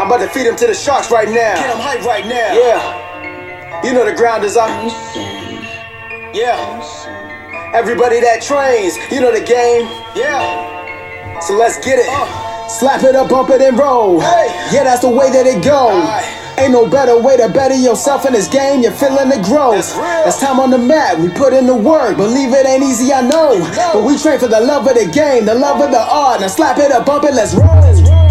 I'm about to feed him to the sharks right now. Get him hype right now. Yeah. You know the ground is up. Yeah. Everybody that trains, you know the game. Yeah. So let's get it. Slap it up, bump it and roll. Hey. Yeah, that's the way that it goes. Ain't no better way to better yourself in this game. You're feeling the growth. That's time on the mat. We put in the work. Believe it ain't easy, I know. But we train for the love of the game, the love of the art. Now slap it up, bump it, let's roll.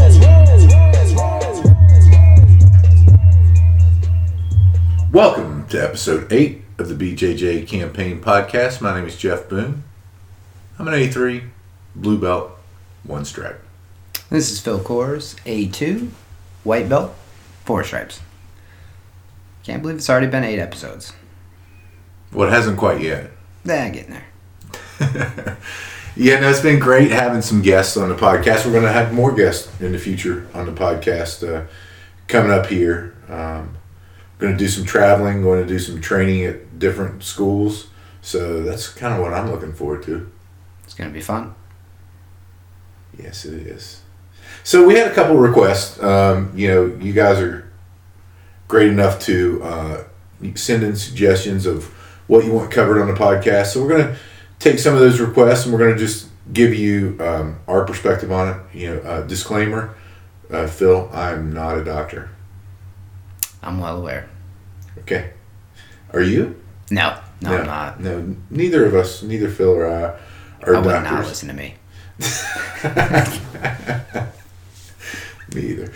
Welcome to episode 8 of the BJJ Campaign Podcast. My name is Jeff Boone. I'm an A3, blue belt, 1 stripe. This is Phil Kors, A2, white belt, 4 stripes. Can't believe it's already been 8 episodes. Well, it hasn't quite yet. Getting there. Yeah, no, it's been great having some guests on the podcast. We're going to have more guests in the future on the podcast coming up here. Going to do some traveling, going to do some training at different schools. So that's kind of what I'm looking forward to. It's going to be fun. Yes, it is. So we had a couple requests. You guys are great enough to send in suggestions of what you want covered on the podcast. So we're going to take some of those requests and we're going to just give you our perspective on it. Disclaimer, Phil, I'm not a doctor. I'm well aware. Okay. Are you? No, I'm not. No, neither of us, neither Phil or I, are doctors. I would not listen to me. Me either.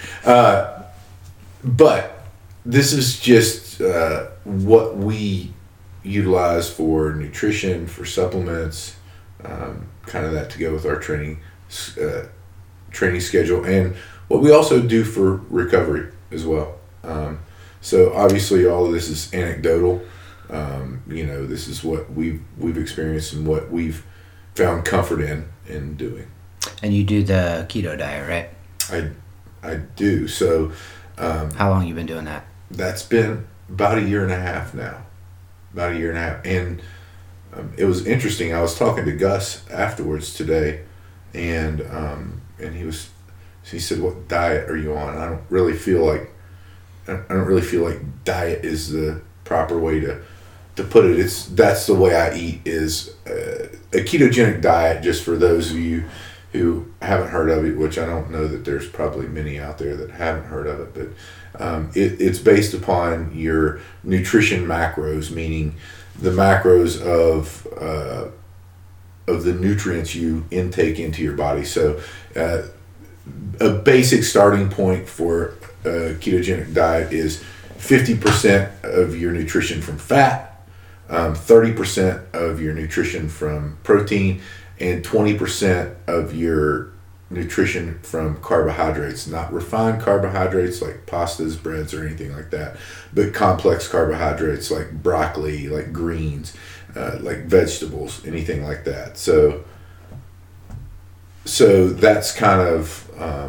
But this is just what we utilize for nutrition, for supplements, kind of that to go with our training schedule, and what we also do for recovery as well. So obviously all of this is anecdotal. This is what we've experienced and what we've found comfort in doing. And you do the keto diet, right? I do. So how long you been doing that? That's been about a year and a half now. And it was interesting. I was talking to Gus afterwards today, and he said, "What diet are you on?" I don't really feel like diet is the proper way to put it. That's the way I eat is a ketogenic diet. Just for those of you who haven't heard of it, which I don't know that there's probably many out there that haven't heard of it, but it's based upon your nutrition macros, meaning the macros of the nutrients you intake into your body. So a basic starting point for a ketogenic diet is 50% of your nutrition from fat, 30% of your nutrition from protein, and 20% of your nutrition from carbohydrates, not refined carbohydrates like pastas, breads, or anything like that, but complex carbohydrates like broccoli, like greens, like vegetables, anything like that. So that's kind of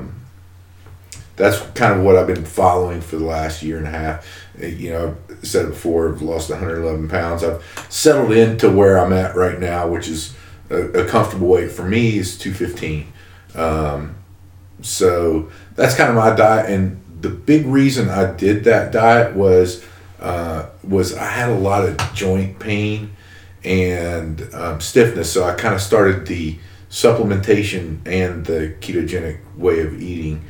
what I've been following for the last year and a half. I've said it before, I've lost 111 pounds. I've settled into where I'm at right now, which is a comfortable weight for me is 215. So that's kind of my diet. And the big reason I did that diet was I had a lot of joint pain and stiffness. So I kind of started the supplementation and the ketogenic way of eating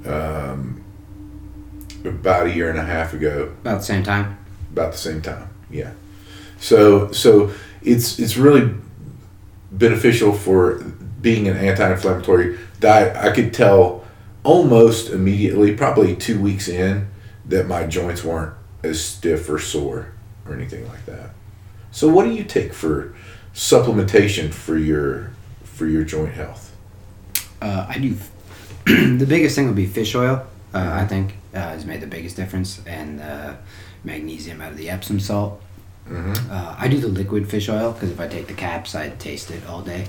about a year and a half ago. About the same time? About the same time, yeah. So it's really beneficial for being an anti-inflammatory diet. I could tell almost immediately, probably 2 weeks in, that my joints weren't as stiff or sore or anything like that. So what do you take for supplementation for your joint health? I do. The biggest thing would be fish oil. I think has made the biggest difference, and magnesium out of the Epsom salt. Mm-hmm. I do the liquid fish oil because if I take the caps, I taste it all day.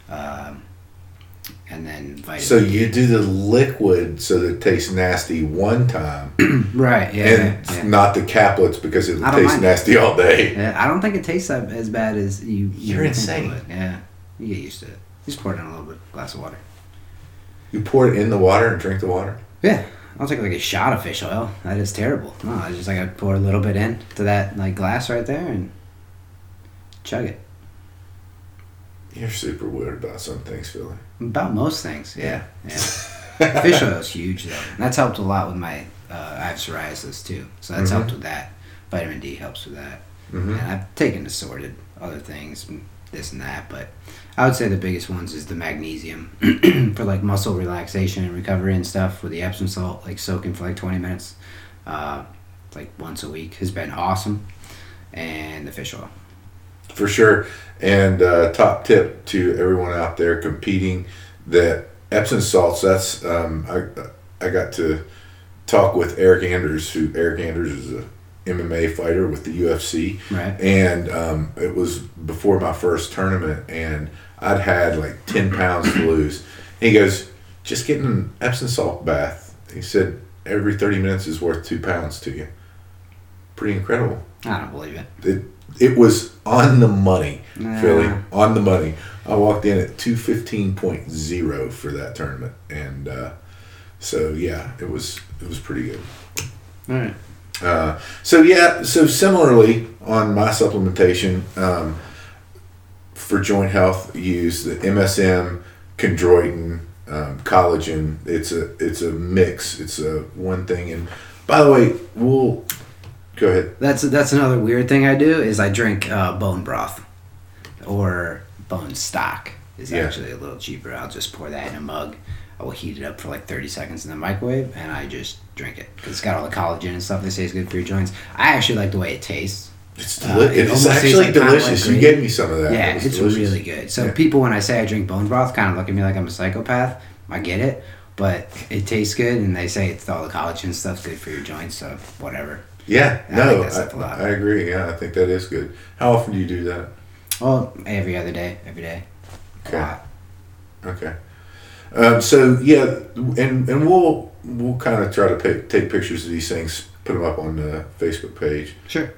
And then vitamin So you do the liquid so that it tastes nasty one time. Right, yeah. And not the caplets because it'll taste nasty all day. Yeah, I don't think it tastes as bad as you You're insane. Yeah, you get used to it. You just pour it in a little bit, glass of water. You pour it in the water and drink the water? Yeah. I'll take like a shot of fish oil. That is terrible. No, I just like I pour a little bit in to that like glass right there and chug it. You're super weird about some things, Philly. About most things, yeah. Fish oil is huge though. And that's helped a lot with my. I have psoriasis too, so that's helped with that. Vitamin D helps with that. And I've taken assorted other things, and this and that, but I would say the biggest ones is the magnesium for like muscle relaxation and recovery and stuff with the Epsom salt, like soaking for like 20 minutes, like once a week has been awesome, and the fish oil. For sure. And top tip to everyone out there competing, that Epsom salts, that's I got to talk with Eric Anders, Eric Anders is a MMA fighter with the UFC. Right. And it was before my first tournament, and I'd had like 10 pounds to lose. And he goes, just getting an Epsom salt bath. He said, every 30 minutes is worth 2 pounds to you. Pretty incredible. I don't believe it. It was on the money, Nah. Philly, on the money. I walked in at 215.0 for that tournament, and so yeah, it was pretty good. All right. So similarly on my supplementation, for joint health, use the MSM, chondroitin, collagen. It's a mix. It's a one thing. And by the way, go ahead. That's another weird thing I do is I drink bone broth or bone stock is actually a little cheaper. I'll just pour that in a mug. I will heat it up for like 30 seconds in the microwave, and I just drink it because it's got all the collagen and stuff they say is good for your joints. I actually like the way it tastes. It's It's actually delicious. You gave me some of that. Yeah, it's delicious. really good. So people, when I say I drink bone broth, kind of look at me like I'm a psychopath. I get it, but it tastes good, and they say it's all the collagen stuff's good for your joints, so whatever. Yeah, I like that stuff a lot. I agree. Yeah, I think that is good. How often do you do that? Well, every other day, every day. Okay. A lot. Okay. So yeah, and we'll kind of try to take pictures of these things, put them up on the Facebook page. Sure.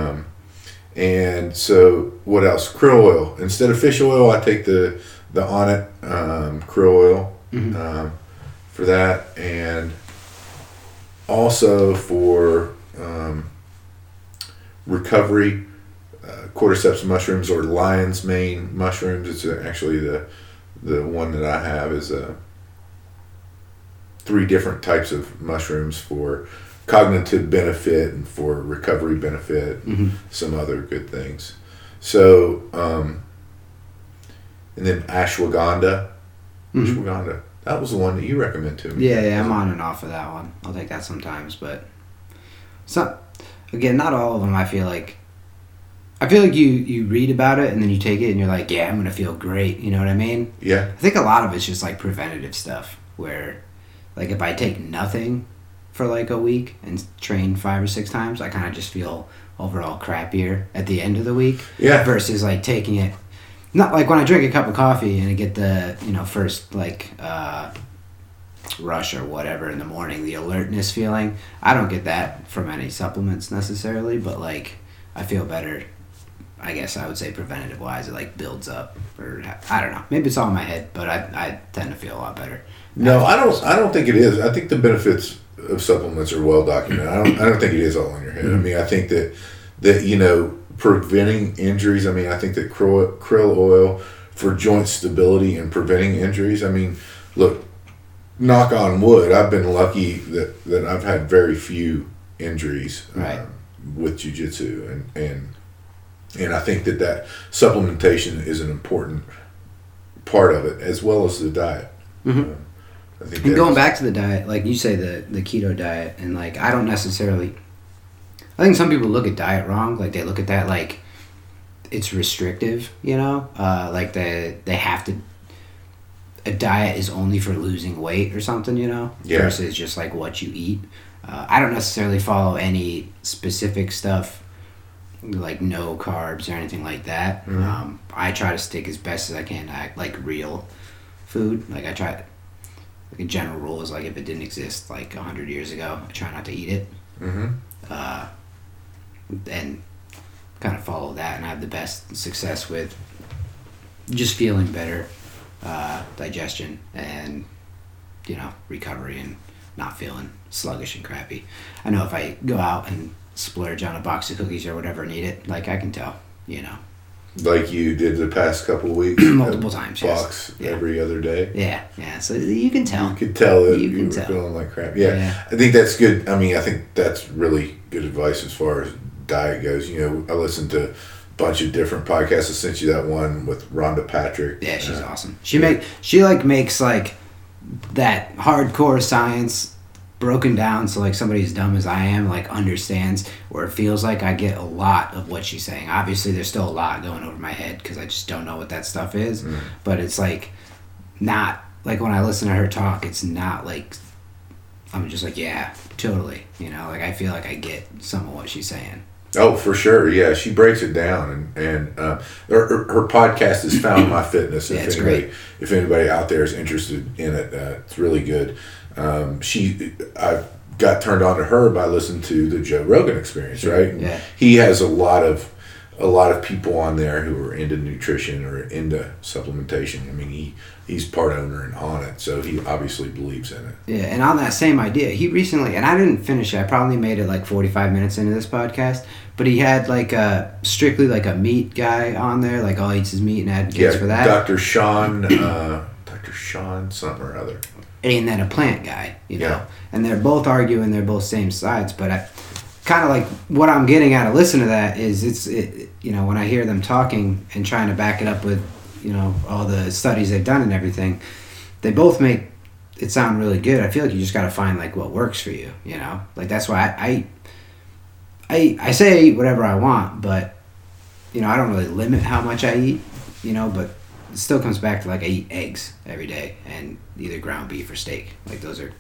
And so what else? Krill oil. Instead of fish oil, I take the Onnit krill oil for that, and also for recovery, cordyceps mushrooms or lion's mane mushrooms. It's actually the one that I have is 3 different types of mushrooms for cognitive benefit and for recovery benefit, some other good things. So, and then ashwagandha. Ashwagandha. That was the one that you recommend to me. Yeah, I'm on and off of that one. I'll take that sometimes, but again, not all of them. I feel like you read about it and then you take it and you're like, yeah, I'm gonna feel great. You know what I mean? Yeah. I think a lot of it's just like preventative stuff where, like, if I take nothing for like a week and train 5 or 6 times, I kind of just feel overall crappier at the end of the week. Yeah. Versus like taking it, not like when I drink a cup of coffee and I get the first like rush or whatever in the morning, the alertness feeling. I don't get that from any supplements necessarily, but like I feel better. I guess I would say preventative wise, it like builds up, or I don't know. Maybe it's all in my head, but I tend to feel a lot better. No, I don't think it is. I think the benefits of supplements are well documented. I don't think it is all in your head. I mean, I think that preventing injuries. I mean, I think that krill oil for joint stability and preventing injuries. I mean, look, knock on wood, I've been lucky that I've had very few injuries with jiu-jitsu, and I think that supplementation is an important part of it, as well as the diet. I think and going back to the diet, like you say, the keto diet, and like I don't necessarily. I think some people look at diet wrong. Like they look at that like it's restrictive, like they have to. A diet is only for losing weight or something, versus just like what you eat. I don't necessarily follow any specific stuff, like no carbs or anything like that. I try to stick as best as I can to like real food. Like I try. Like a general rule is like if it didn't exist like 100 years ago, I try not to eat it. And kind of follow that, and have the best success with just feeling better, digestion, and recovery and not feeling sluggish and crappy. I know if I go out and splurge on a box of cookies or whatever and eat it, like I can tell, you know. Like you did the past couple of weeks? Multiple times, yes. Box every other day? Yeah, so you can tell. You could tell that you were feeling like crap. Yeah, I think that's good. I mean, I think that's really good advice as far as diet goes. You know, I listened to a bunch of different podcasts. I sent you that one with Rhonda Patrick. Yeah, she's awesome. She makes like that hardcore science broken down so like somebody as dumb as I am like understands, where it feels like I get a lot of what she's saying. Obviously there's still a lot going over my head because I just don't know what that stuff is, but it's like not like when I listen to her talk, it's not like I'm just like, yeah, totally, you know, like I feel like I get some of what she's saying. Oh, for sure. Yeah, she breaks it down, and her podcast is Found My Fitness. Yeah, it's great. If anybody out there is interested in it, it's really good. I got turned on to her by listening to the Joe Rogan Experience, right? Yeah. He has a lot of people on there who are into nutrition or into supplementation. I mean, he's part owner and on it, so he obviously believes in it. Yeah, and on that same idea, he recently, and I didn't finish it, I probably made it like 45 minutes into this podcast, but he had like strictly like a meat guy on there, like all he eats is meat and advocates for that. Dr. Sean something or other. And then a plant guy, you know. Yeah. And they're both arguing, they're both same sides, but I kind of like what I'm getting out of listening to that is you know, when I hear them talking and trying to back it up with, you know, all the studies they've done and everything, they both make it sound really good. I feel like you just got to find like what works for you, you know. Like that's why I say I eat whatever I want, but you know, I don't really limit how much I eat, you know, but it still comes back to like I eat eggs every day and either ground beef or steak. Like those are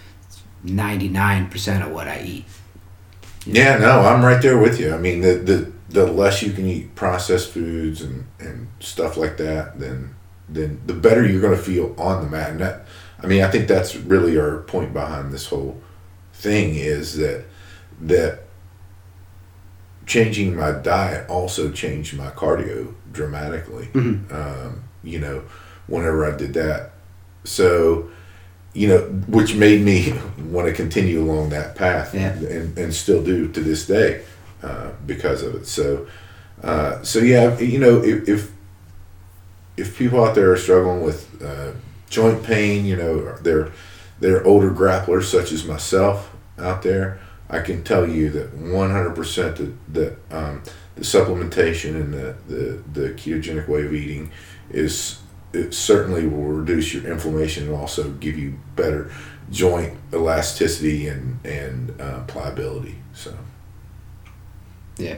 99% of what I eat. Yeah, no, I'm right there with you. I mean, the less you can eat processed foods and stuff like that, then the better you're going to feel on the mat. And that, I mean, I think that's really our point behind this whole thing is that changing my diet also changed my cardio dramatically. Mm-hmm. You know, whenever I did that, so you know, which made me want to continue along that path, and still do to this day because of it. So yeah, you know, if people out there are struggling with joint pain, you know, they're older grapplers such as myself out there, I can tell you that 100% that the supplementation and the ketogenic way of eating it certainly will reduce your inflammation and also give you better joint elasticity and pliability. So yeah.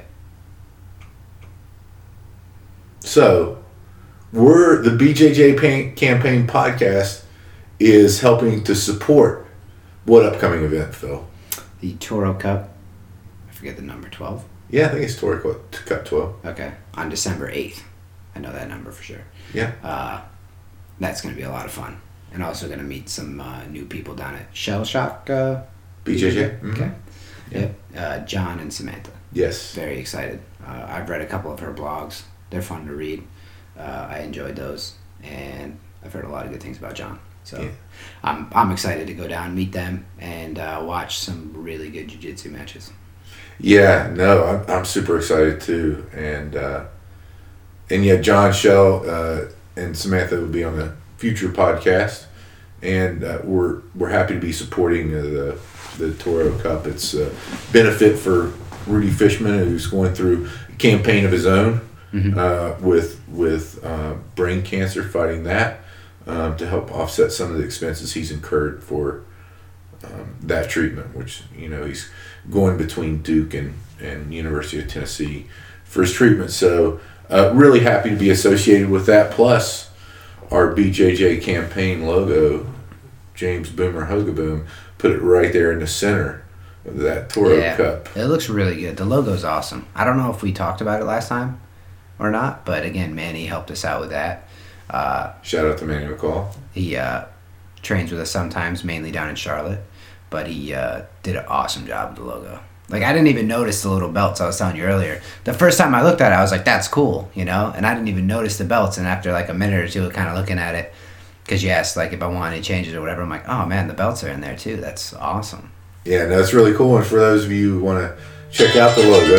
So the BJJ Campaign podcast is helping to support what upcoming event, Phil? The Toro Cup. I forget the number, 12? Yeah, I think it's Toro Cup 12. Okay. On December 8th. I know that number for sure. Yeah. That's going to be a lot of fun. And also going to meet some new people down at Shell Shock. BJJ? Mm-hmm. Okay. Yeah. Yep. John and Samantha. Yes. Very excited. I've read a couple of her blogs. They're fun to read. I enjoyed those. And I've heard a lot of good things about John. So yeah. I'm excited to go down, meet them, and watch some really good jiu-jitsu matches. Yeah, no, I'm super excited too. And yeah, John, Shell, and Samantha will be on the future podcast. And we're happy to be supporting the Toro Cup. It's a benefit for Rudy Fishman, who's going through a campaign of his own with brain cancer, fighting that. To help offset some of the expenses he's incurred for that treatment, which, you know, he's going between Duke and University of Tennessee for his treatment. So really happy to be associated with that. Plus our BJJ Campaign logo, James Boomer Hogaboom, put it right there in the center of that Toro Cup. It looks really good. The logo's awesome. I don't know if we talked about it last time or not, but again, Manny helped us out with that. Shout out to Manny McCall. He trains with us sometimes, mainly down in Charlotte, but he did an awesome job with the logo. Like, I didn't even notice the little belts I was telling you earlier. The first time I looked at it, I was like, that's cool, you know? And I didn't even notice the belts, and after like a minute or two of kind of looking at it, Because you asked, like, if I want any changes or whatever. I'm like, oh, man, the belts are in there, too. That's awesome. Yeah, no, it's really cool. And for those of you who want to check out the logo,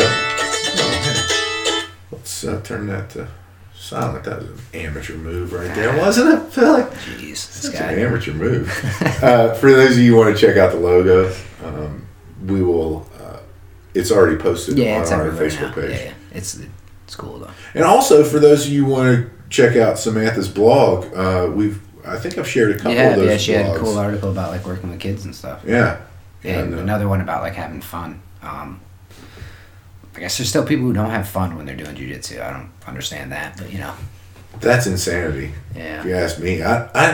let's turn that to silent. That was an amateur move right there, wasn't it, Philly? Jeez, Such an amateur move. For those of you who want to check out the logo, we will. It's already posted on our Facebook page. Yeah, it's cool though. And also, for those of you who want to check out Samantha's blog, I think I've shared a couple of those. Yeah, she blogs. had a cool article about like working with kids and stuff. Yeah. And another one about like having fun. I guess there's still people who don't have fun when they're doing jiu-jitsu. I don't understand that, but that's insanity. Yeah. If you ask me,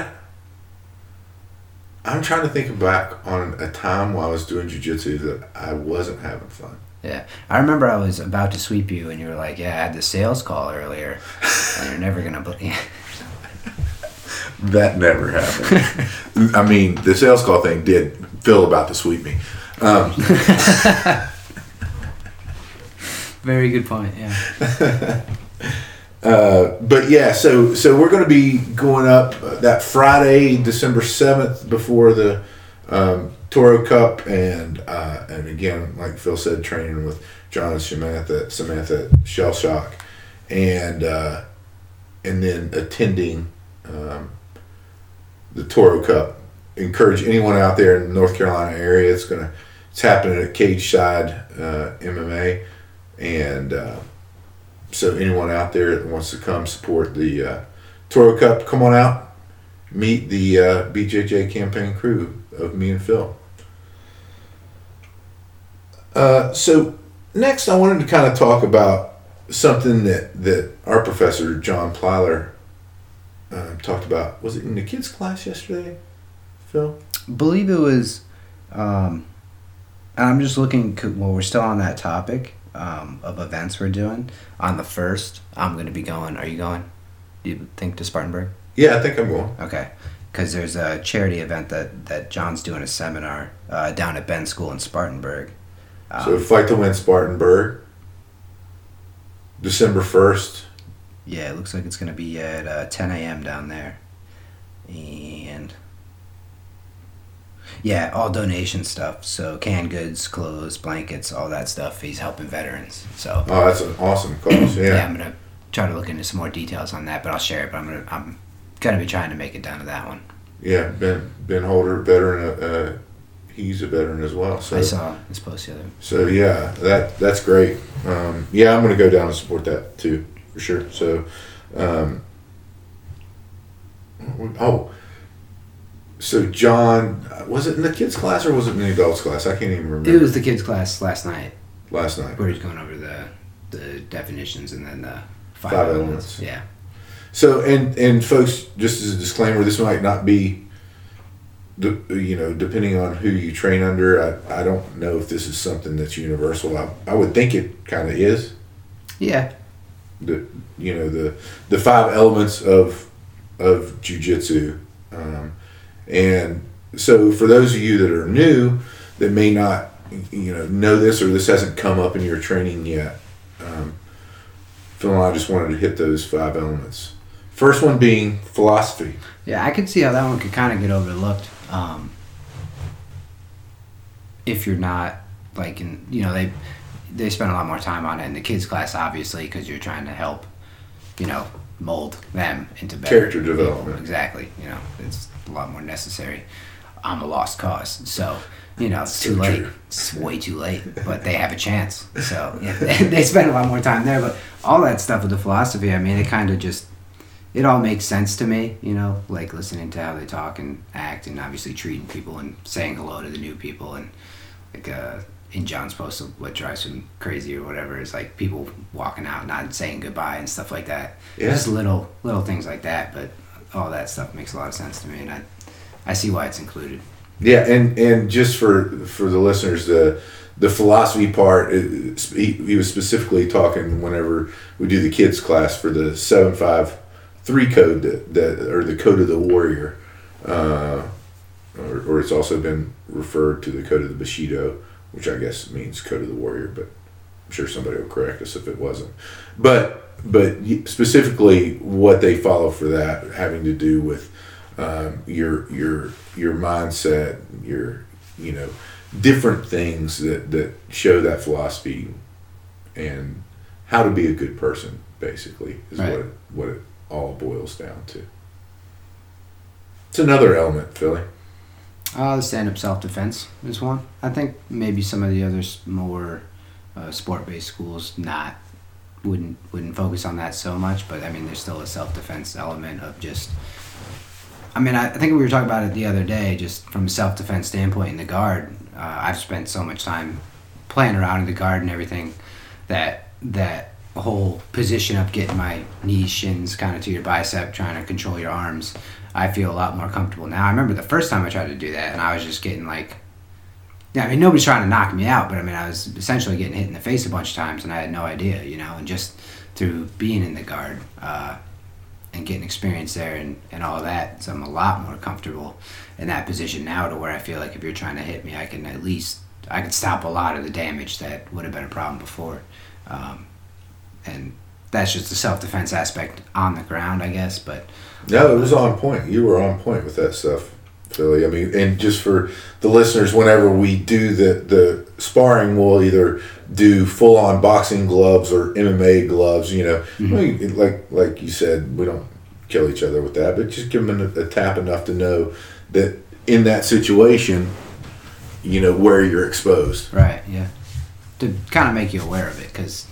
I'm trying to think back on a time while I was doing jiu-jitsu that I wasn't having fun. Yeah. I remember I was about to sweep you and you were like, yeah, I had the sales call earlier and you're never going to believe. That never happened. I mean, the sales call thing did feel about to sweep me. Very good point, yeah. But yeah, so we're going to be going up that Friday, December 7th, before the Toro Cup, and again, like Phil said, training with John and Samantha Shell Shock, and then attending the Toro Cup. Encourage anyone out there in the North Carolina area. It's happening at Cage Side MMA, and so anyone out there that wants to come support the Toro Cup, come on out, meet the BJJ campaign crew of me and Phil. So next, I wanted to kind of talk about something that our professor John Plyler talked about. Was it in the kids' class yesterday, Phil? I believe it was. And I'm just looking. Well, we're still on that topic. Of events we're doing. On the 1st, I'm going to be going. Are you going? Do you think to Spartanburg? Yeah, I think I'm going. Okay. Because there's a charity event that John's doing a seminar down at Ben's School in Spartanburg. So Fight to Win Spartanburg, December 1st. Yeah, it looks like it's going to be at 10 a.m. down there. And yeah, all donation stuff. So canned goods, clothes, blankets, all that stuff. He's helping veterans. So. Oh, that's an awesome cause. Yeah. Yeah, I'm gonna try to look into some more details on that, but I'll share it. But I'm gonna be trying to make it down to that one. Yeah, Ben Holder, veteran. He's a veteran as well. So I saw his post the other. So yeah, that's great. Yeah, I'm gonna go down and support that too for sure. So, So John, was it in the kids class or was it in the adults class? I can't even remember. It was the kids class last night. Where he's going over the definitions and then the five elements. Yeah. So and folks, just as a disclaimer, this might not be, depending on who you train under. I don't know if this is something that's universal. I would think it kind of is. Yeah. The 5 elements of jiu-jitsu. And so for those of you that are new that may not know this, or this hasn't come up in your training yet, Phil and I just wanted to hit those 5 elements. First one being philosophy. Yeah, I could see how that one could kind of get overlooked if you're not like they spend a lot more time on it in the kids class, obviously, because you're trying to help mold them into better character development. People. Exactly. It's a lot more necessary. I'm a lost cause, so it's too late. True. It's way too late, but they have a chance. So yeah, they spend a lot more time there. But all that stuff with the philosophy, I mean, it kind of it all makes sense to me. Like listening to how they talk and act, and obviously treating people and saying hello to the new people, and like in John's post of what drives him crazy or whatever is like people walking out not saying goodbye and stuff like that. Yeah. Just little things like that, but all that stuff makes a lot of sense to me, and I see why it's included. Yeah, and just for the listeners, the philosophy part, he was specifically talking whenever we do the kids class for the 753 code that or the code of the warrior, or it's also been referred to the code of the Bushido, which I guess means code of the warrior, but I'm sure somebody will correct us if it wasn't. But specifically what they follow for that, having to do with your mindset, your different things that show that philosophy and how to be a good person. Basically, is right. what it all boils down to. It's another element, Philly. The stand-up self-defense is one. I think maybe some of the others more sport-based schools wouldn't focus on that so much, but I mean there's still a self-defense element of just. I mean, I think we were talking about it the other day, just from a self-defense standpoint in the guard. I've spent so much time playing around in the guard and everything that whole position of getting my knees, shins kind of to your bicep, trying to control your arms, I feel a lot more comfortable now. I remember the first time I tried to do that, and I was just getting I mean, nobody's trying to knock me out, but I mean, I was essentially getting hit in the face a bunch of times, and I had no idea, and just through being in the guard and getting experience there and all of that, so I'm a lot more comfortable in that position now to where I feel like if you're trying to hit me, I can stop a lot of the damage that would have been a problem before. And that's just the self-defense aspect on the ground, I guess. But no, it was on point. You were on point with that stuff, Philly. I mean, and just for the listeners, whenever we do the sparring, we'll either do full-on boxing gloves or MMA gloves. Like you said, we don't kill each other with that, but just give them a tap enough to know that in that situation, where you're exposed. Right. Yeah. To kind of make you aware of it, because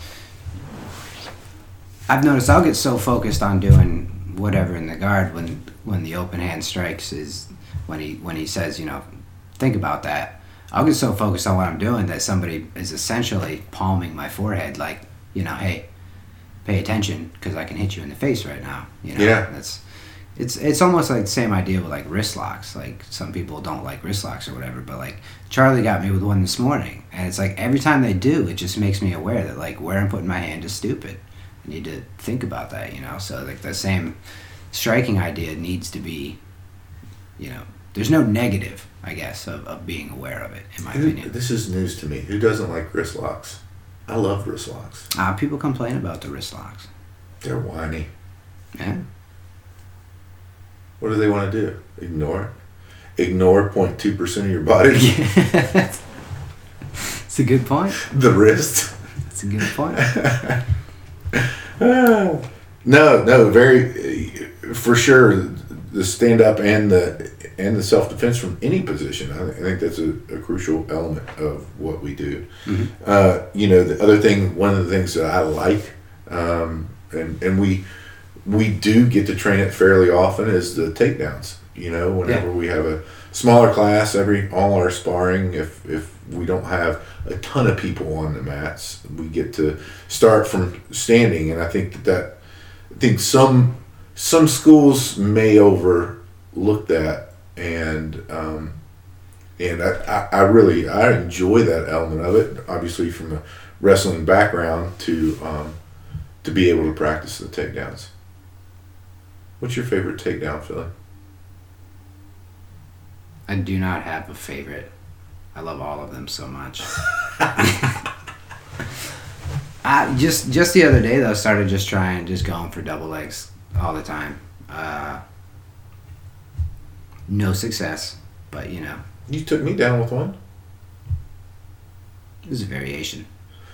I've noticed I'll get so focused on doing whatever in the guard when the open hand strikes is when he says, think about that. I'll get so focused on what I'm doing that somebody is essentially palming my forehead like, hey, pay attention because I can hit you in the face right now. Yeah. It's almost like the same idea with like wrist locks. Like some people don't like wrist locks or whatever, but like Charlie got me with one this morning, and it's like every time they do, it just makes me aware that like where I'm putting my hand is stupid. I need to think about that, So like the same striking idea needs to be, there's no negative, I guess, of being aware of it, in my opinion. This is news to me. Who doesn't like wrist locks? I love wrist locks. People complain about the wrist locks. They're whiny. Yeah. What do they want to do? Ignore it? Ignore 0.2% of your body? It's a good point. The wrist? It's a good point. No, very for sure. The stand up and the self defense from any position. I think that's a crucial element of what we do. Mm-hmm. The other thing, one of the things that I like, and we do get to train it fairly often, is the takedowns. Whenever we have a smaller class, all our sparring, if we don't have a ton of people on the mats, we get to start from standing, and I think I think some schools may overlook that, and I really enjoy that element of it. Obviously, from a wrestling background, to be able to practice the takedowns. What's your favorite takedown, Philly? I do not have a favorite. I love all of them so much. Just the other day though, I started just going for double legs all the time. No success, but You took me down with one. It was a variation.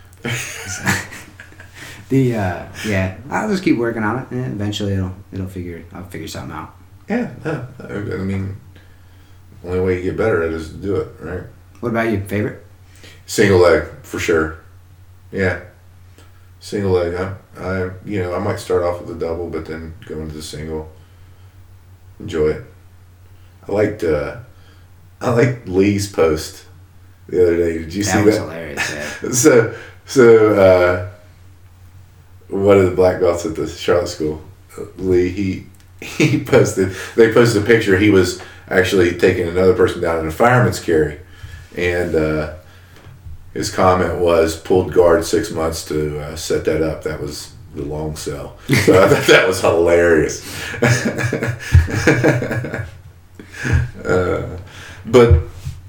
I'll just keep working on it, and eventually I'll figure something out. Yeah, no, I mean, the only way you get better at it is to do it, right? What about you? Favorite? Single leg, for sure. Yeah, single leg. I might start off with a double, but then go into the single. Enjoy it. I liked Lee's post the other day. Did you see that? That was hilarious. Yeah. So one of the black belts at the Charlotte School, Lee, they posted a picture. He was actually taking another person down in a fireman's carry, and his comment was, pulled guard 6 months to set that up. That was the long sell. So I thought that was hilarious. But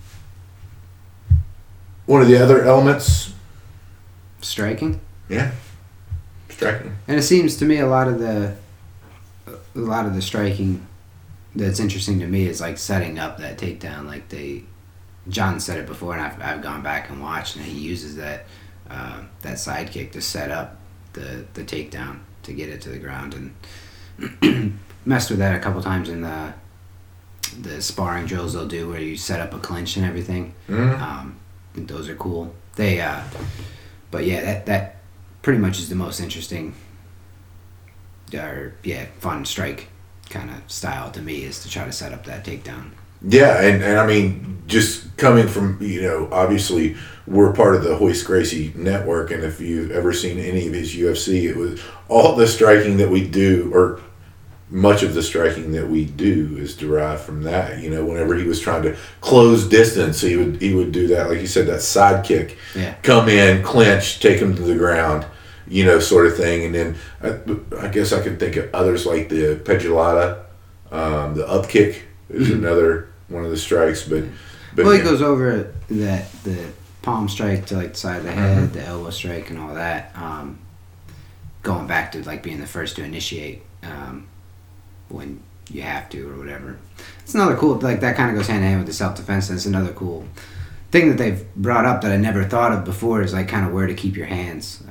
one of the other elements, striking. Yeah, striking. And it seems to me a lot of the striking that's interesting to me is like setting up that takedown. Like John said it before, and I've gone back and watched, and he uses that side kick to set up the takedown to get it to the ground, and messed with that a couple times in the sparring drills they'll do where you set up a clinch and everything. I think those are cool. But yeah, that pretty much is the most interesting fun strike kind of style to me, is to try to set up that takedown. Yeah, and I mean, just coming from, obviously we're part of the Royce Gracie network, and if you've ever seen any of his UFC, it was all the striking that we do, or much of the striking that we do, is derived from that. Whenever he was trying to close distance, he would do that, like you said, that side kick, come in, clinch, take him to the ground, sort of thing. And then I guess I could think of others like the Pegilada, the up kick is another one of the strikes. But he goes over the palm strike to like the side of the head, the elbow strike, and all that. Going back to like being the first to initiate when you have to or whatever. It's another cool, like that kind of goes hand in hand with the self-defense. That's another cool thing that they've brought up that I never thought of before, is like kind of where to keep your hands.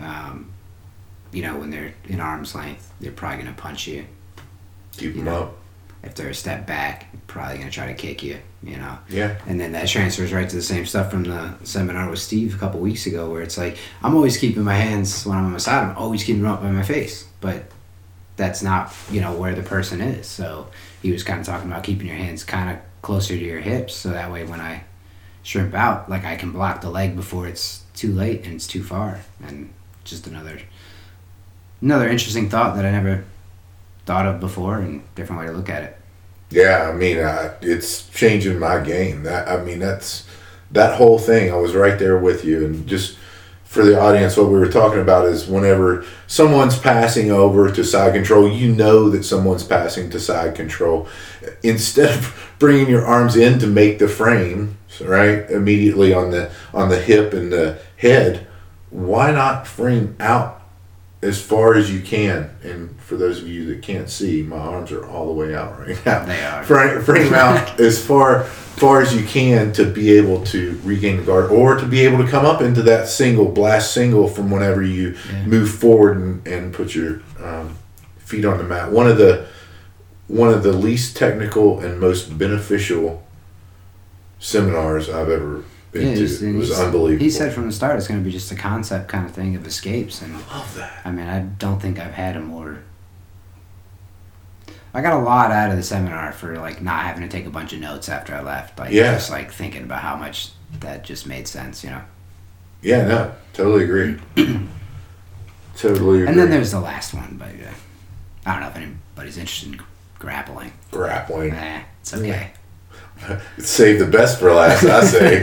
When they're in arm's length, they're probably going to punch you. Keep them up. If they're a step back, probably going to try to kick you, Yeah. And then that transfers right to the same stuff from the seminar with Steve a couple weeks ago, where it's like, I'm always keeping my hands when I'm on my side. I'm always keeping them up by my face. But that's not, where the person is. So he was kind of talking about keeping your hands kind of closer to your hips, so that way when I shrimp out, like I can block the leg before it's too late and it's too far. And just another interesting thought that I never thought of before, and different way to look at it. Yeah, I mean, it's changing my game. That's that whole thing. I was right there with you. And just for the audience, what we were talking about is whenever someone's passing over to side control, that someone's passing to side control. Instead of bringing your arms in to make the frame, right, immediately on the hip and the head, why not frame out as far as you can? And for those of you that can't see, my arms are all the way out right now. They are. Frame out as far as you can to be able to regain the guard, or to be able to come up into that blast single from whenever you move forward and put your feet on the mat. One of the least technical and most beneficial seminars I've ever been to. It was unbelievable. He said from the start it's going to be just a concept kind of thing of escapes, and I love that. I mean, I don't think I've had a more. I got a lot out of the seminar for like not having to take a bunch of notes after I left. Like just like thinking about how much that just made sense, Yeah, no, totally agree. Totally agree. And then there's the last one, but I don't know if anybody's interested in grappling. It's okay. Save the best for last, I say.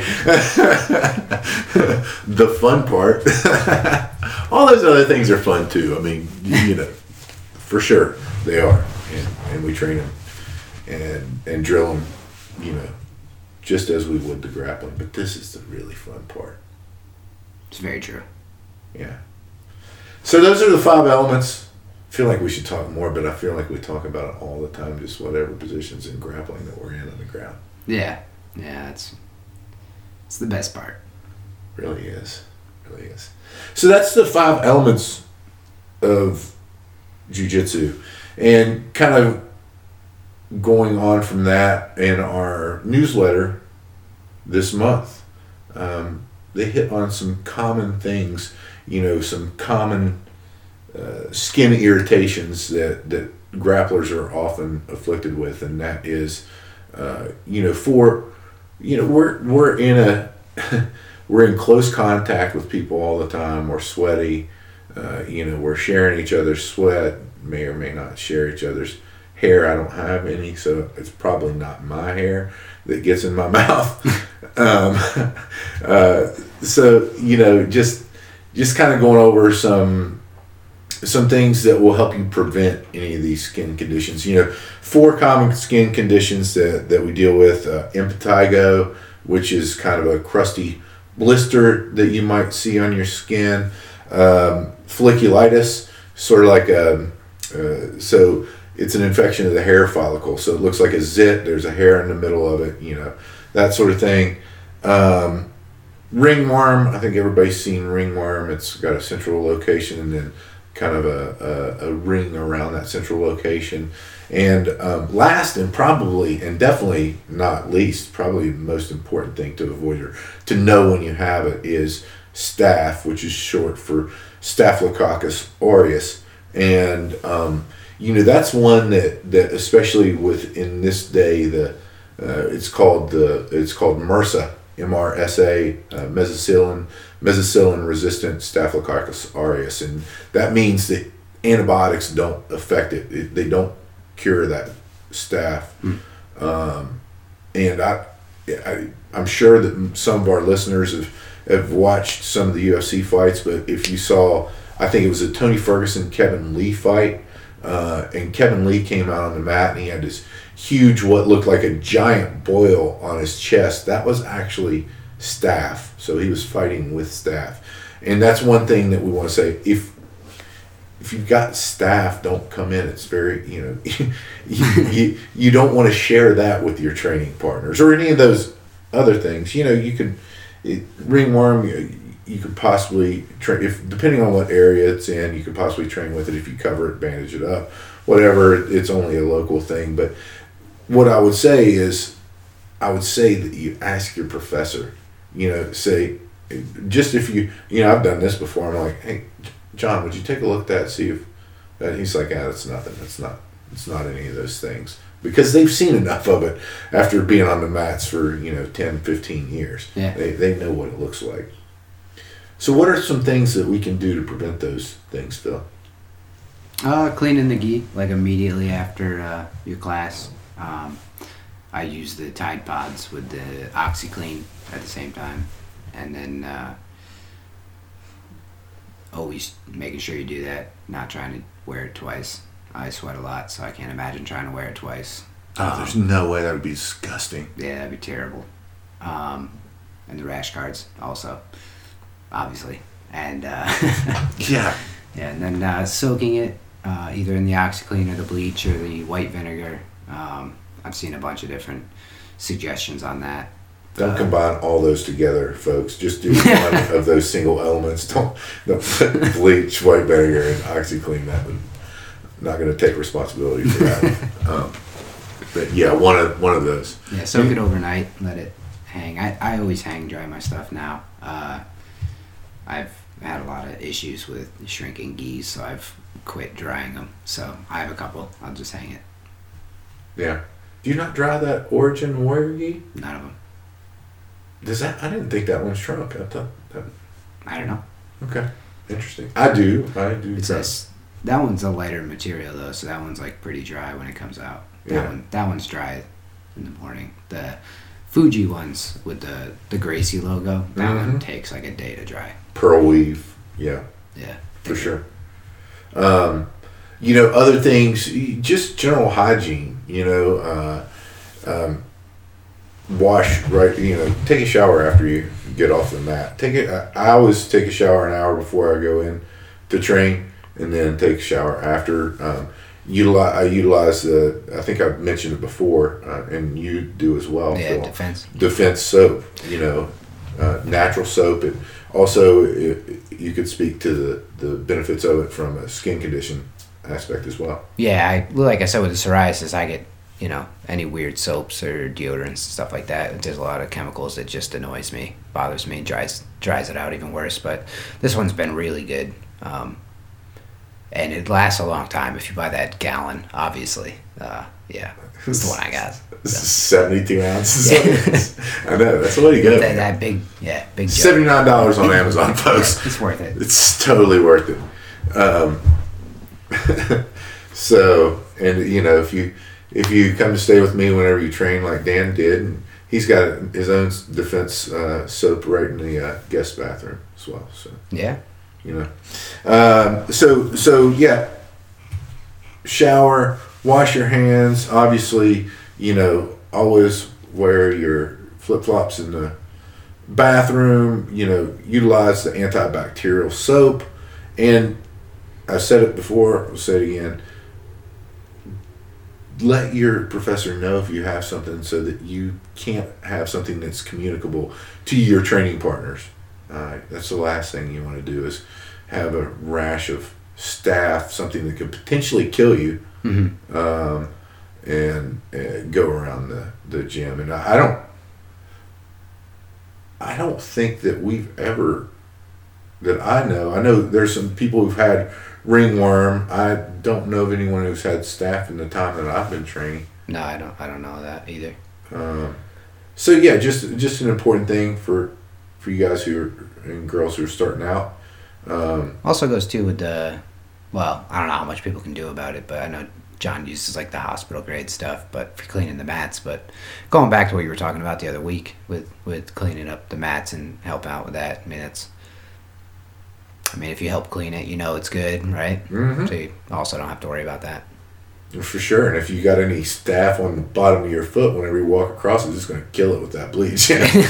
The fun part. All those other things are fun too. I mean, for sure they are. And we train them and drill them, just as we would the grappling. But this is the really fun part. It's very true. Yeah. So those are the 5 elements. I feel like we should talk more, but I feel like we talk about it all the time, just whatever positions in grappling that we're in on the ground. Yeah, it's the best part. Really is. So that's the 5 elements of jiu-jitsu. And kind of going on from that, in our newsletter this month, they hit on some common things, some common skin irritations that grapplers are often afflicted with, and that is, we're in close contact with people all the time. We're sweaty, we're sharing each other's sweat, may or may not share each other's hair. I don't have any, so it's probably not my hair that gets in my mouth. So just kind of going over some things that will help you prevent any of these skin conditions. 4 common skin conditions that we deal with: impetigo, which is kind of a crusty blister that you might see on your skin; folliculitis, sort of like so it's an infection of the hair follicle. So it looks like a zit. There's a hair in the middle of it, that sort of thing. Ringworm, I think everybody's seen ringworm. It's got a central location and then kind of a ring around that central location. And last and probably, and definitely not least, probably the most important thing to avoid or to know when you have it is staph, which is short for Staphylococcus aureus. And, that's one that especially in this day, it's called MRSA, MRSA, methicillin resistant Staphylococcus aureus. And that means that antibiotics don't affect it. They don't cure that staph. And I'm sure that some of our listeners have watched some of the UFC fights, but if you saw, I think it was a Tony Ferguson Kevin Lee fight, and Kevin Lee came out on the mat and he had this huge, what looked like a giant boil on his chest. That was actually staph. So he was fighting with staph. And that's one thing that we want to say. If you've got staph, don't come in. It's very, you don't want to share that with your training partners or any of those other things. You could, ringworm, you could possibly train, depending on what area it's in, you could possibly train with it if you cover it, bandage it up, whatever. It's only a local thing. But what I would say that you ask your professor, say, just if I've done this before. I'm like, hey, John, would you take a look at that, see if that, he's like, that's nothing. It's not any of those things, because they've seen enough of it after being on the mats for 10, 15 years. Yeah. They know what it looks like. So what are some things that we can do to prevent those things, Phil? Cleaning the gi like immediately after your class. I use the Tide Pods with the OxiClean at the same time, and then always making sure you do that, not trying to wear it twice. I sweat a lot, so I can't imagine trying to wear it twice. There's no way. That would be disgusting. Yeah, that'd be terrible. And the rash guards also, obviously. And yeah. And then soaking it either in the OxiClean or the bleach or the white vinegar. I've seen a bunch of different suggestions on that. Don't combine all those together, folks. Just do one of those single elements. Don't put bleach, white vinegar, and OxiClean. Not going to take responsibility for that. But yeah, one of those. Yeah, soak it overnight. Let it hang. I always hang dry my stuff now. I've had a lot of issues with shrinking gis, so I've quit drying them. So I have a couple. I'll just hang it. Yeah. Do you not dry that Origin Warrior gi? None of them. Does that? I didn't think that one shrunk. I thought that. I don't know. Okay, interesting. I do. That one's a lighter material though, so that one's like pretty dry when it comes out. That one's dry in the morning. The Fuji ones with the Gracie logo, that one takes like a day to dry. Pearl weave. Yeah. Yeah. For sure. Other things, just general hygiene. Wash right. Take a shower after you get off the mat. I always take a shower an hour before I go in to train, and then take a shower after. I utilize I think I've mentioned it before, and you do as well. Yeah, Phil. Defense soap. Natural soap. It also, you could speak to the benefits of it from a skin condition aspect as well. Yeah, like I said with the psoriasis, I get any weird soaps or deodorants and stuff like that. There's a lot of chemicals that just annoys me, bothers me, dries it out even worse. But this one's been really good, and it lasts a long time if you buy that gallon. Obviously, yeah, it's the one I got. This is 72 ounces. Yeah. I know, that's the way to go. That big $79 on Amazon, folks. It's worth it. It's totally worth it. So, and if you come to stay with me whenever you train like Dan did, and he's got his own defense soap right in the guest bathroom as well. So yeah, so yeah, shower, wash your hands. Obviously, always wear your flip-flops in the bathroom. Utilize the antibacterial soap, and I said it before, I'll say it again. let your professor know if you have something so that you can't have something that's communicable to your training partners. That's the last thing you want to do is have a rash of staph, something that could potentially kill you, and go around the gym. And I don't think that we've ever, that I know there's some people who've had ringworm. I don't know of anyone who's had staph in the time that I've been training. No, I don't know that either. So yeah, just an important thing for you guys and girls who are starting out. Also goes too with I don't know how much people can do about it, but I know John uses like the hospital grade stuff, but for cleaning the mats. But going back to what you were talking about the other week with cleaning up the mats and helping out with that, if you help clean it, it's good, right? Mm-hmm. So you also don't have to worry about that. For sure. And if you got any staph on the bottom of your foot, whenever you walk across, it's just going to kill it with that bleach.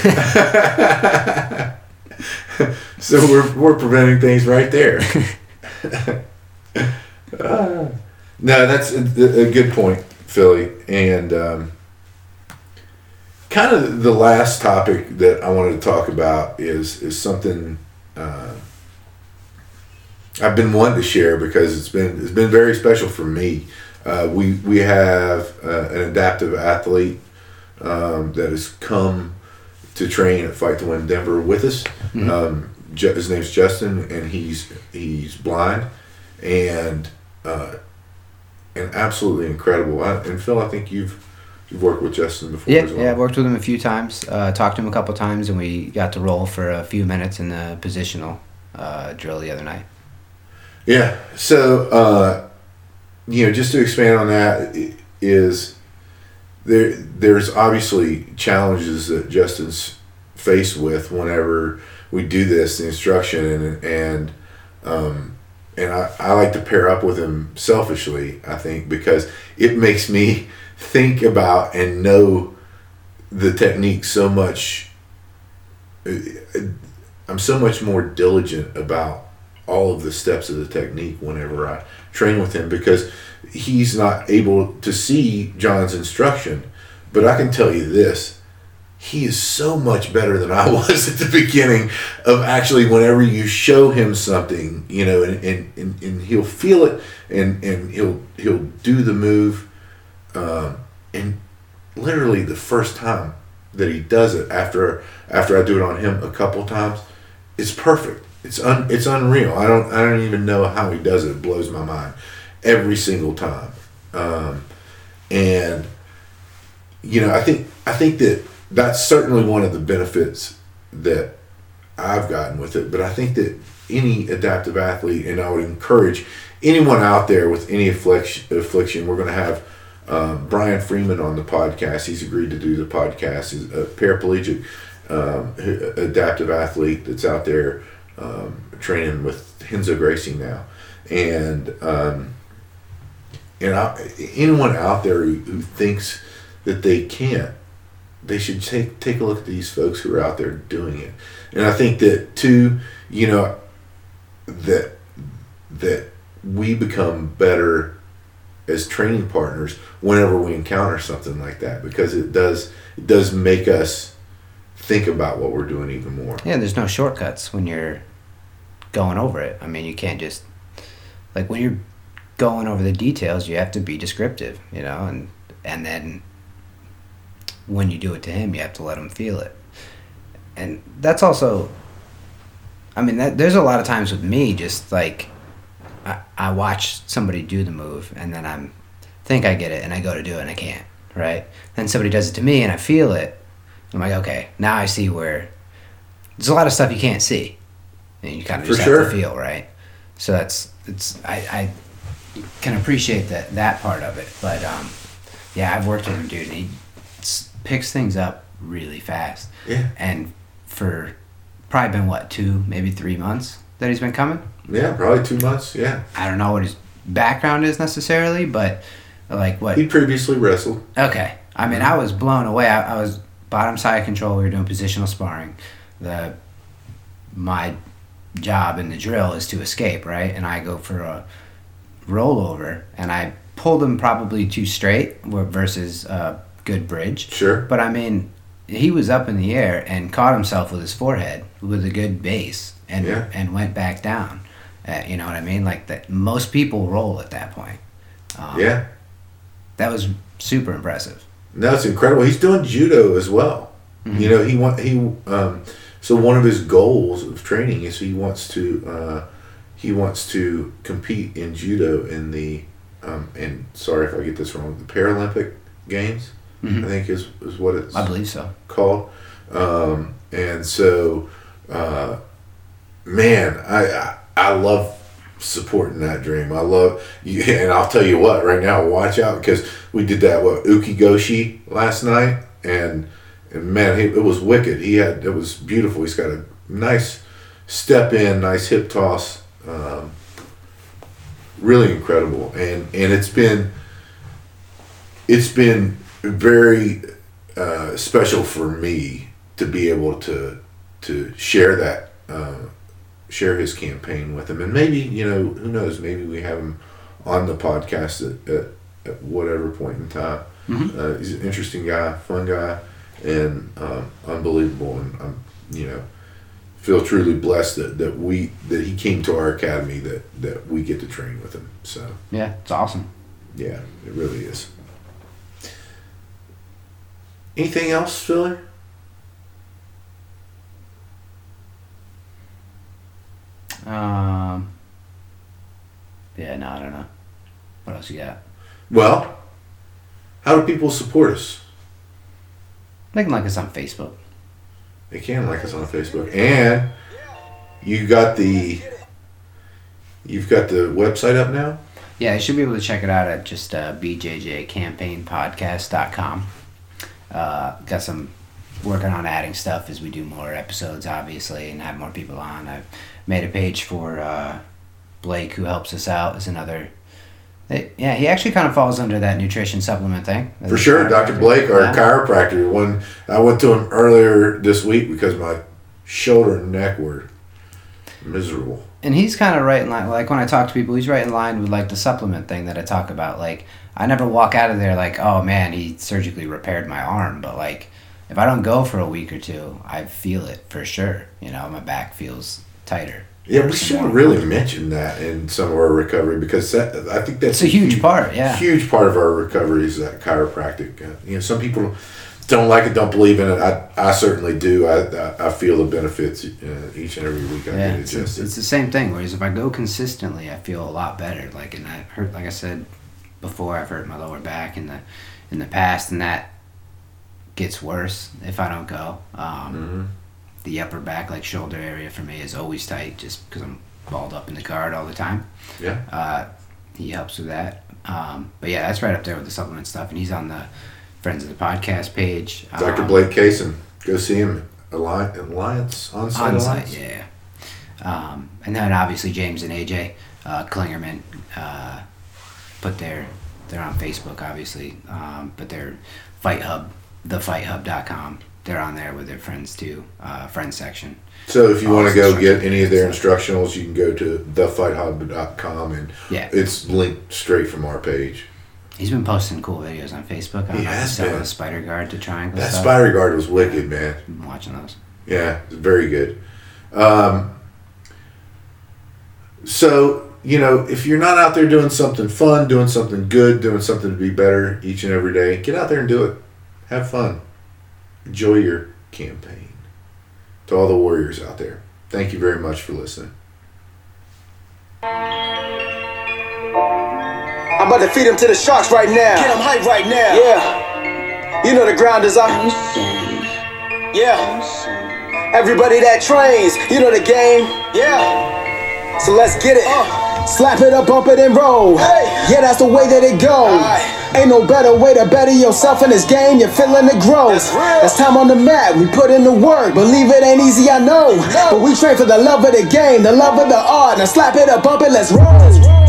So we're preventing things right there. No, that's a good point, Philly. And kind of the last topic that I wanted to talk about is something I've been wanting to share because it's been very special for me. We have an adaptive athlete that has come to train at Fight to Win Denver with us. Mm-hmm. His name's Justin, and he's blind, and absolutely incredible. And Phil, I think you've worked with Justin before as well. Yeah, I've worked with him a few times. Talked to him a couple times, and we got to roll for a few minutes in the positional drill the other night. Yeah. So, just to expand on that, is there's obviously challenges that Justin's faced with whenever we do this, the instruction, and I like to pair up with him selfishly, I think, because it makes me think about and know the technique so much. I'm so much more diligent about all of the steps of the technique whenever I train with him, because he's not able to see John's instruction. But I can tell you this, he is so much better than I was at the beginning of actually whenever you show him something, and he'll feel it and he'll do the move. And literally the first time that he does it after I do it on him a couple times, it's perfect. It's unreal. I don't even know how he does it. It blows my mind every single time. And I think that that's certainly one of the benefits that I've gotten with it. But I think that any adaptive athlete, and I would encourage anyone out there with any affliction, we're going to have Brian Freeman on the podcast. He's agreed to do the podcast. He's a paraplegic adaptive athlete that's out there training with Renzo Gracie now. And anyone out there who thinks that they can't, they should take a look at these folks who are out there doing it. And I think that too, that we become better as training partners whenever we encounter something like that, because it does make us think about what we're doing even more. Yeah, there's no shortcuts when you're going over it. You can't just, like, when you're going over the details, you have to be descriptive, and then when you do it to him, you have to let him feel it. And that's also, there's a lot of times with me, just like, I watch somebody do the move, and then think I get it, and I go to do it, and I can't, right? Then somebody does it to me, and I feel it. I'm like, okay, now I see where there's a lot of stuff you can't see, and you kind of just have to feel, right? So I can appreciate that part of it. But yeah, I've worked with him, dude, and he picks things up really fast. Yeah. And for probably been 2, maybe 3 months that he's been coming. Yeah, probably 2 months. Yeah. I don't know what his background is necessarily, but like what he previously wrestled. Okay. I was blown away. I was bottom side control. We were doing positional sparring. My job in the drill is to escape, right? And I go for a rollover, and I pulled him probably too straight versus good bridge. Sure. But I mean, he was up in the air and caught himself with his forehead with a good base and went back down. You know what I mean? Like that, most people roll at that point. That was super impressive. No, it's incredible. He's doing judo as well. Mm-hmm. You know, so one of his goals of training is he wants to compete in judo in the and sorry if I get this wrong, the Paralympic Games. Mm-hmm. I think is what it's I believe so called. And so man, I love supporting that dream. I love you, and I'll tell you what, right now, watch out, because we did that Ukigoshi last night, and man, it was wicked. It was beautiful. He's got a nice step in, nice hip toss, really incredible, and it's been very special for me to be able to share that. Share his campaign with him, and maybe, you know, who knows, maybe we have him on the podcast at whatever point in time. Mm-hmm. He's an interesting guy, fun guy, and unbelievable, and I'm, you know, feel truly blessed that he came to our academy, that we get to train with him. So yeah, it's awesome. Yeah, it really is. Anything else, Philly? Yeah, no, I don't know. What else you got? Well, how do people support us? They can like us on Facebook. They can like us on Facebook, and you've got the website up now. Yeah, you should be able to check it out at just bjjcampaignpodcast.com. Got some working on adding stuff as we do more episodes, obviously, and have more people on. I've made a page for Blake, who helps us out, is another. He actually kind of falls under that nutrition supplement thing. For sure, Dr. Blake, our chiropractor. When I went to him earlier this week because my shoulder and neck were miserable. And he's kind of right in line. Like when I talk to people, he's right in line with like the supplement thing that I talk about. Like I never walk out of there like, oh man, he surgically repaired my arm. But like if I don't go for a week or two, I feel it for sure. You know, my back feels tighter. Yeah, we should have really mentioned that in some of our recovery, because I think that's a huge part. Yeah, huge part of our recovery is that chiropractic. You know, some people don't like it, don't believe in it. I certainly do. I feel the benefits each and every week. I get adjusted. It's the same thing. Whereas if I go consistently, I feel a lot better. Like, and I hurt, like I said before, I've hurt my lower back in the past, and that gets worse if I don't go. The upper back, like shoulder area for me, is always tight just because I'm balled up in the guard all the time. Yeah. He helps with that. But yeah, that's right up there with the supplement stuff. And he's on the Friends of the Podcast page. Dr. Blake Kaysen. Go see him. Alliance On-Site Alliance. Yeah. And then obviously James and AJ Klingerman they're on Facebook, obviously. But they're Fight Hub, thefightHub.com. They're on there with their friends too, friends section. So if you want to go get any of their instructionals, you can go to thefightHub.com, and it's linked straight from our page. He's been posting cool videos on Facebook. He has been. The Spider Guard to Triangle that stuff. Spider Guard was wicked, man. I've been watching those. Yeah, it's very good. So, you know, if you're not out there doing something fun, doing something good, doing something to be better each and every day, get out there and do it. Have fun. Enjoy your campaign. To all the warriors out there, thank you very much for listening. I'm about to feed him to the sharks right now. Get him hype right now. Yeah. You know the ground is up. Yeah. Everybody that trains, you know the game. Yeah. So let's get it. Slap it up, bump it, and roll. Hey. Yeah, that's the way that it goes. Ain't no better way to better yourself in this game. You're feeling the growth. That's time on the mat. We put in the work. Believe it ain't easy, I know. But we train for the love of the game, the love of the art. Now slap it up, bump it, let's roll.